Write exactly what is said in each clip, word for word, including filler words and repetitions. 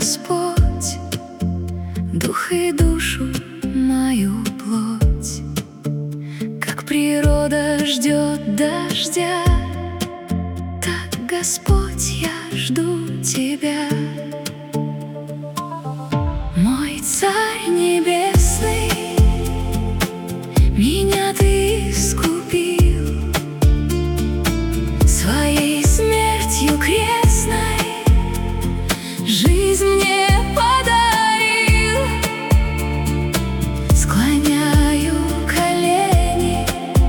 Господь, дух и душу мою плоть. Как природа ждет дождя, так, Господь, я жду Тебя. Мой Царь Небесный, меня Ты искупил своей смертью крестной, жизнь мне подарил. Склоняю колени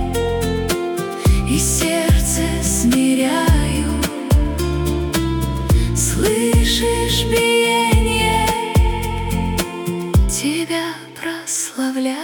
и сердце смиряю. Слышишь биение? Тебя прославляю.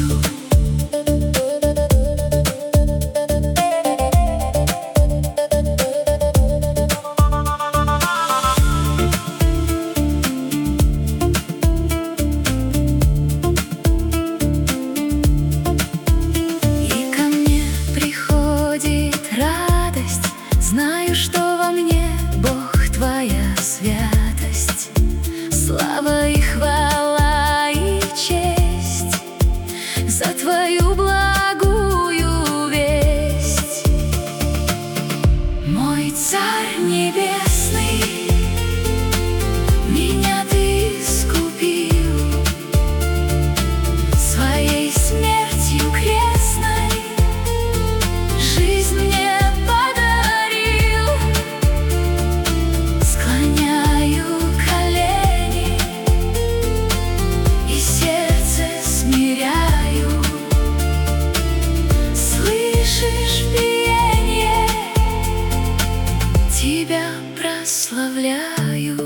Знаю, что во мне Бог Твоя святость, слава и хвала и честь за Твою благую весть. Мой Царь Небесный, меня Ты искупил своей смертью крестной, жизнь мне Тебя прославляю.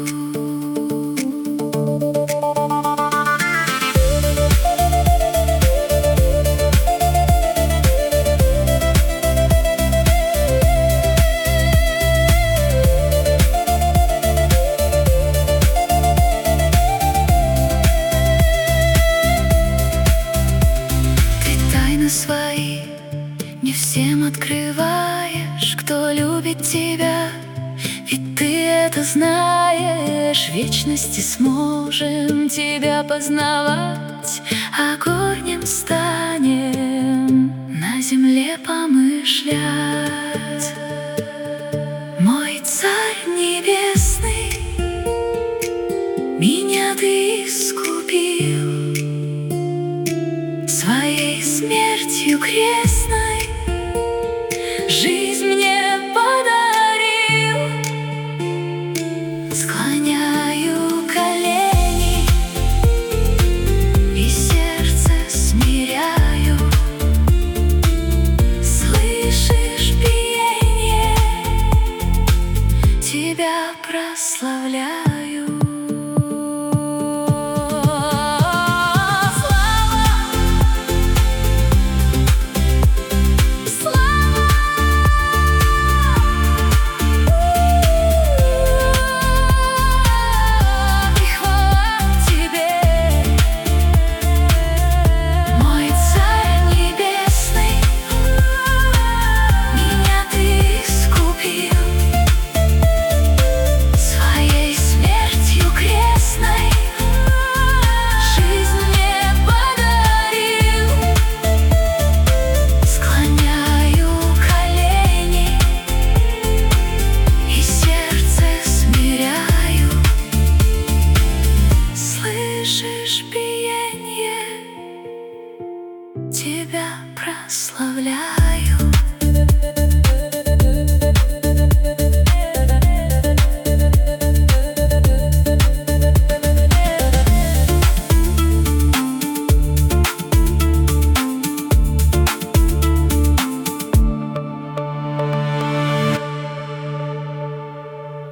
Ты тайны свои не всем открываешь, кто любит Тебя. Ведь Ты это знаешь, в вечности сможем Тебя познавать, а горнем станем на земле помышлять. Мой Царь Небесный, меня Ты искупил